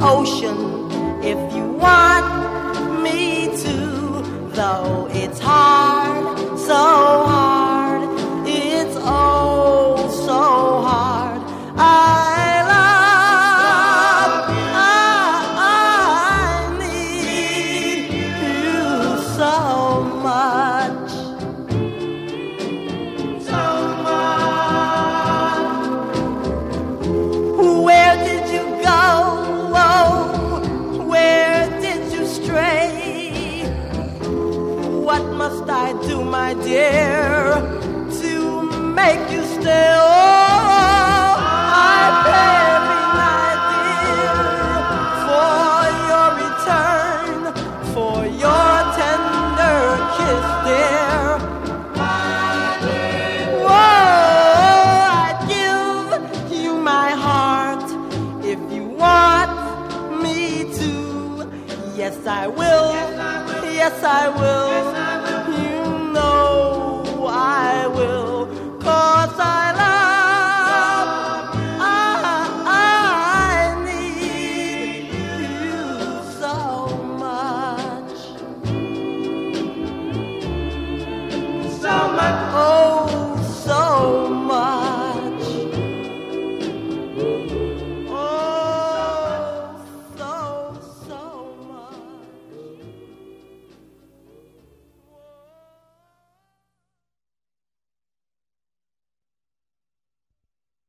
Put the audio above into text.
ocean if you want me to, though it's hard, so hard, it's oh so hard. I need you so much. Where did you go? Where did you stray? What must I do, my dear, to make you stay? Oh, I pray every night, dear, for your return, for your tender kiss, dear. Whoa, I'd give you my heart if you want me to. Yes, I will. Yes, I will. You know I will. 'Cause I love, I need you so much. So much. Oh, so much.